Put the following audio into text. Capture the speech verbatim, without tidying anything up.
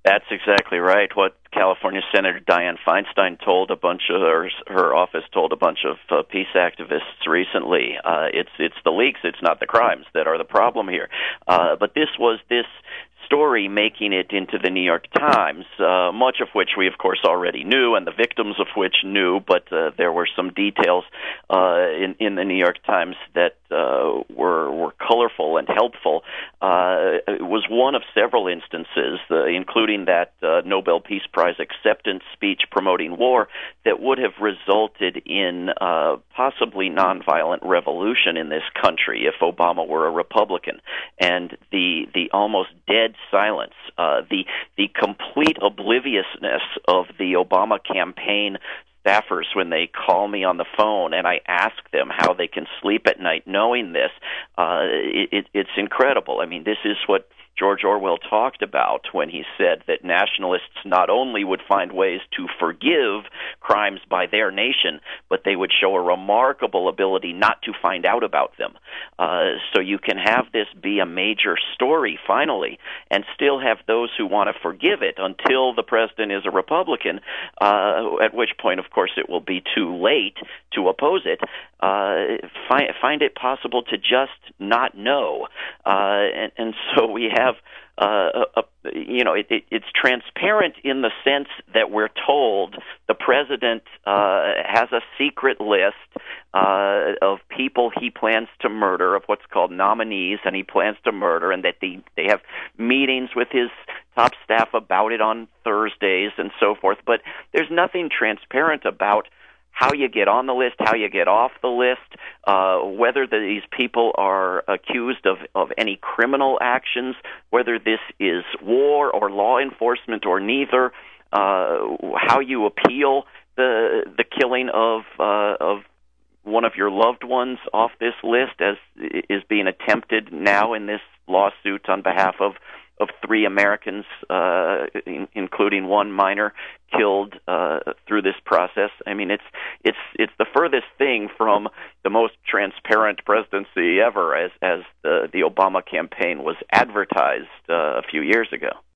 That's exactly right. What California Senator Dianne Feinstein told a bunch of her, her office told a bunch of uh, peace activists recently. Uh, it's it's the leaks, it's not the crimes that are the problem here. Uh, but this was this story making it into the New York Times, uh, much of which we, of course, already knew, and the victims of which knew, but uh, there were some details uh, in, in the New York Times that uh, were, were colorful and helpful. Uh, it was one of several instances, uh, including that uh, Nobel Peace Prize acceptance speech promoting war, that would have resulted in uh, possibly nonviolent revolution in this country if Obama were a Republican. And the the almost dead silence, uh, the the complete obliviousness of the Obama campaign staffers when they call me on the phone and I ask them how they can sleep at night knowing this, uh, it, it's incredible. I mean, this is what George Orwell talked about when he said that nationalists not only would find ways to forgive crimes by their nation, but they would show a remarkable ability not to find out about them. Uh, so you can have this be a major story, finally, and still have those who want to forgive it until the president is a Republican, uh, at which point, of course, it will be too late to oppose it. Uh, find, find it possible to just not know. Uh, and, and so we have have, uh, a, you know, it, it, it's transparent in the sense that we're told the president uh, has a secret list uh, of people he plans to murder, of what's called nominees, and he plans to murder, and that they, they have meetings with his top staff about it on Thursdays and so forth. But there's nothing transparent about how you get on the list, how you get off the list, uh, whether these people are accused of, of any criminal actions, whether this is war or law enforcement or neither, uh, how you appeal the the killing of uh, of one of your loved ones off this list, as is being attempted now in this lawsuit on behalf of of three Americans, uh, in, including one minor, killed uh, through this process. I mean, it's it's it's the furthest thing from the most transparent presidency ever, as as the the Obama campaign was advertised uh, a few years ago.